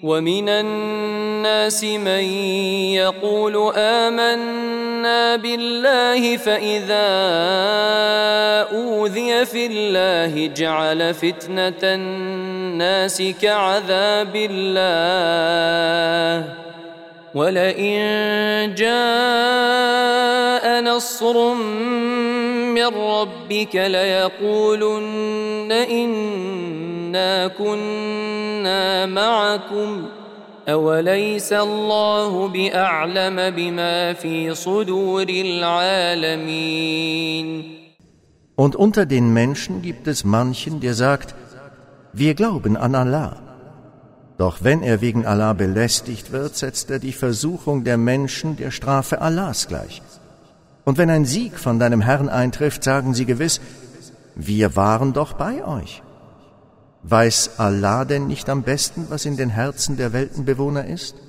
ومن الناس من يقول آمنا بالله فإذا أوذي في الله جعل فتنة الناس كعذاب الله ولئن جاء نصر من ربك ليقولن إنا كنا معكم أوليس الله بأعلم بما في صدور العالمين. Und unter den Menschen gibt es manchen, der sagt, wir glauben an Allah. Doch wenn er wegen Allah belästigt wird, setzt er die Versuchung der Menschen der Strafe Allahs gleich. Und wenn ein Sieg von deinem Herrn eintrifft, sagen sie gewiss, wir waren doch bei euch. Weiß Allah denn nicht am besten, was in den Herzen der Weltenbewohner ist?